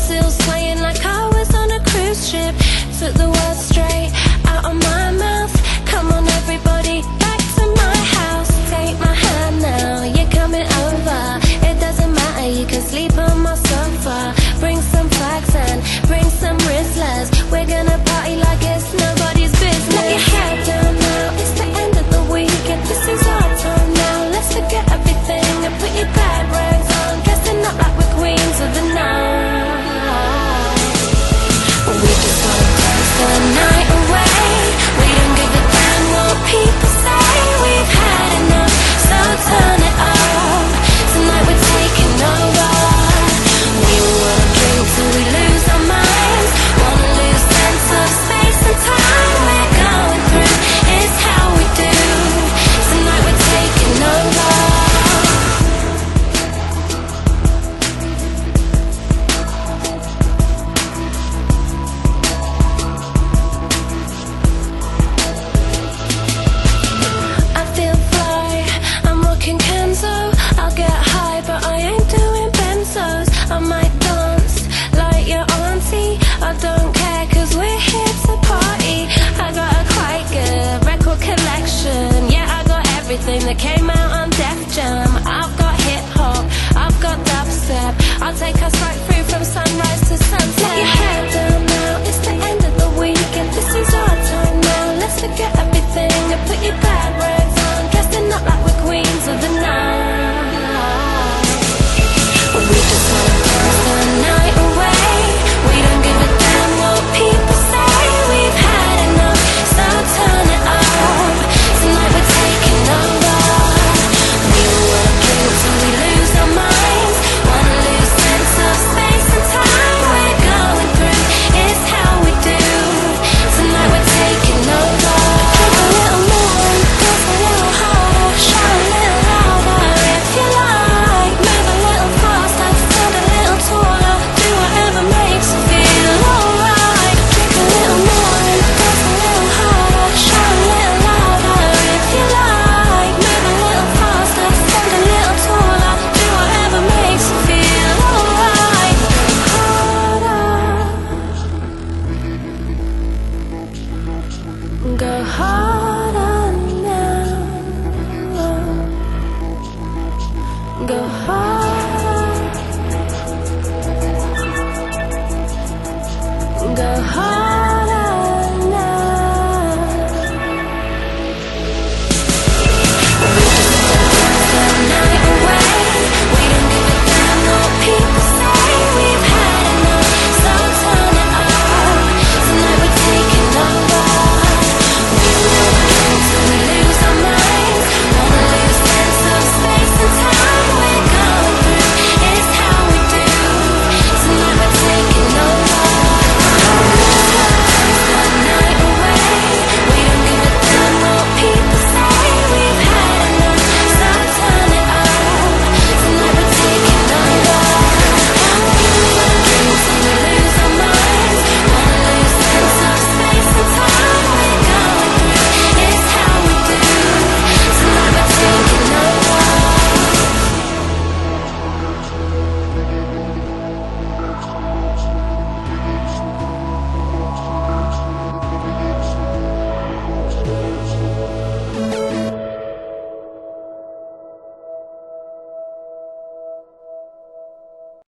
still swaying like I was on a cruise ship. Took the words straight out of my mouth. Come on everybody, back to my house. Take my hand now, you're coming over. It doesn't matter, you can sleep on my sofa. Bring some flags and bring some Rizzlers. We're gonna party like it's nobody's business. Let your head down now, it's the end of the week and this is our time now. Let's forget everything and put your bad rags on. Dressing up like we're queens of the night. We just wanna dance the night away. We don't give a damn what people say. We've had enough, so turn it up. Tonight we're taking over. We wanna drink till we lose our minds. Wanna lose sense of space and time. We're going through, it's how we do. Tonight we're taking over. I feel fly, I'm rocking Kenzo. I'll get high, but I ain't doing benzos. I might dance like your auntie. I don't care, cause we're here to party. I got a quite good record collection. Yeah, I got everything that came out on Def Jam. I've got hip hop, I've got dubstep. I'll take us right through from sunrise to sunset. Let your head down now, it's the end of the week and this is our time now. Let's forget everything and put your bad rags on. Dressing up like we're queens of the night. We just wanna dance the night away. We don't give a damn what people say. We've had enough, so turn it up. Tonight we're taking over. We wanna drink till we lose our minds. Wanna lose sense of space and time. We're going through, it's how we do. Tonight we're taking over. Drink a little more, dance a little harder, shout a little louder if you like. Move a little faster, stand a little taller. Do whatever makes you feel alright. Drink a little more, dance a little harder, shout a little louder if you like. Move a little faster, stand a little taller. Do whatever makes you feel alright. Go harder now. Go harder. Go harder.